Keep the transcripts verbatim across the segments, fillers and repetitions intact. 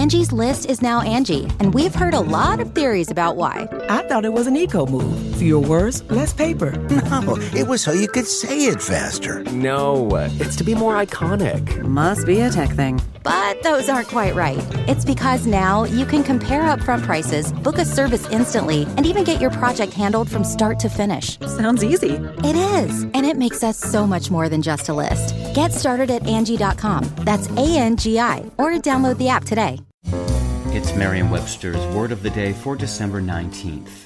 Angie's List is now Angie, and we've heard a lot of theories about why. I thought it was an eco move. Fewer words, less paper. No, it was so you could say it faster. No, it's to be more iconic. Must be a tech thing. But those aren't quite right. It's because now you can compare upfront prices, book a service instantly, and even get your project handled from start to finish. Sounds easy. It is, and it makes us so much more than just a list. Get started at Angie dot com. That's A N G I, or download the app today. It's Merriam-Webster's Word of the Day for December nineteenth.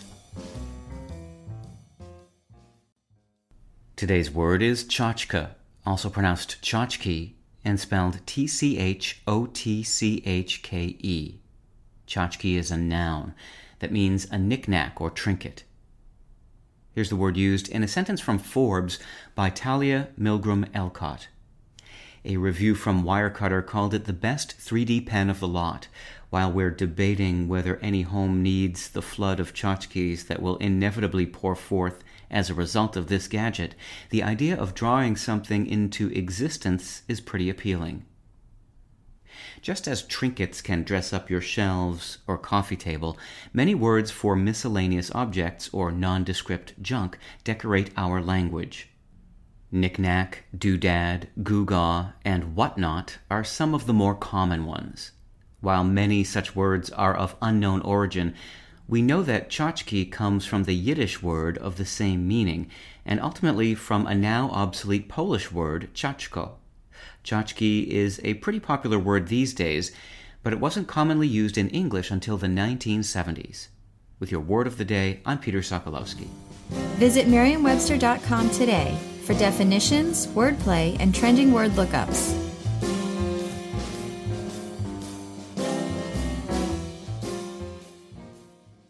Today's word is tchotchke, also pronounced tchotchke, and spelled T C H O T C H K E. Tchotchke is a noun that means a knick-knack or trinket. Here's the word used in a sentence from Forbes by Talia Milgram Elcott. A review from Wirecutter called it the best three D pen of the lot. While we're debating whether any home needs the flood of tchotchkes that will inevitably pour forth as a result of this gadget, the idea of drawing something into existence is pretty appealing. Just as trinkets can dress up your shelves or coffee table, many words for miscellaneous objects or nondescript junk decorate our language. Knick-knack, doodad, gewgaw, and whatnot are some of the more common ones. While many such words are of unknown origin, we know that tchotchke comes from the Yiddish word of the same meaning, and ultimately from a now obsolete Polish word, tchotchko. Tchotchke is a pretty popular word these days, but it wasn't commonly used in English until the nineteen seventies. With your Word of the Day, I'm Peter Sokolowski. Visit Merriam Webster dot com today for definitions, wordplay, and trending word lookups.